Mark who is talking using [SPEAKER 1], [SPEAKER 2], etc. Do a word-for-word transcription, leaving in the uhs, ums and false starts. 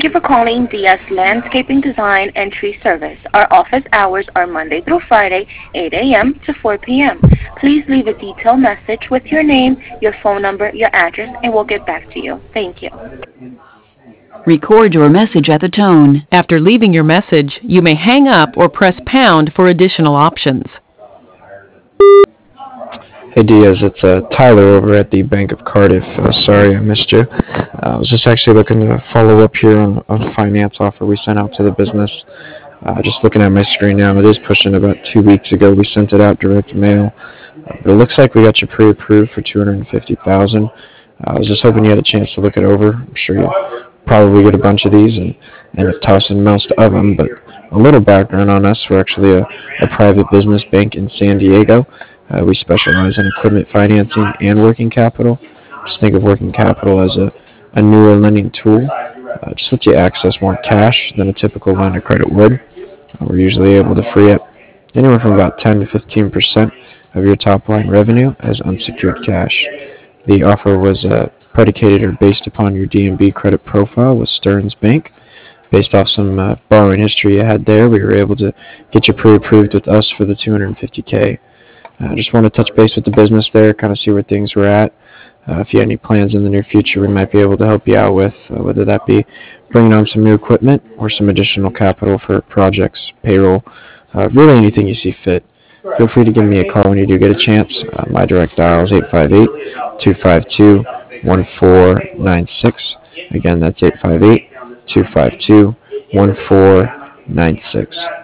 [SPEAKER 1] Thank you for calling D S Landscaping Design and Tree Service. Our office hours are Monday through Friday, eight a m to four p m Please leave a detailed message with your name, your phone number, your address, and we'll get back to you. Thank you.
[SPEAKER 2] Record your message at the tone.
[SPEAKER 3] After leaving your message, you may hang up or press pound for additional options.
[SPEAKER 4] Hey Diaz, it's uh, Tyler over at the Bank of Cardiff. Uh, sorry I missed you. Uh, I was just actually looking to follow up here on, on a finance offer we sent out to the business. Uh, just looking at my screen now, it is pushing about two weeks ago. We sent it out direct mail. Uh, but it looks like we got you pre-approved for two hundred fifty thousand dollars. Uh, I was just hoping you had a chance to look it over. I'm sure you probably get a bunch of these and end up tossing most of them. But a little background on us: we're actually a, a private business bank in San Diego. Uh, we specialize in equipment financing and working capital. Just think of working capital as a, a newer lending tool. Uh, just lets you access more cash than a typical line of credit would. Uh, we're usually able to free up anywhere from about ten to fifteen percent of your top line revenue as unsecured cash. The offer was uh, predicated or based upon your D N B credit profile with Stearns Bank. Based off some uh, borrowing history you had there, we were able to get you pre-approved with us for the two hundred fifty K. I uh, just want to touch base with the business there, kind of see where things were at. Uh, if you had any plans in the near future, we might be able to help you out with, uh, whether that be bringing on some new equipment or some additional capital for projects, payroll, uh, really anything you see fit. Feel free to give me a call when you do get a chance. Uh, my direct dial is eight five eight, two five two, one four nine six. Again, that's eight five eight, two five two, one four nine six.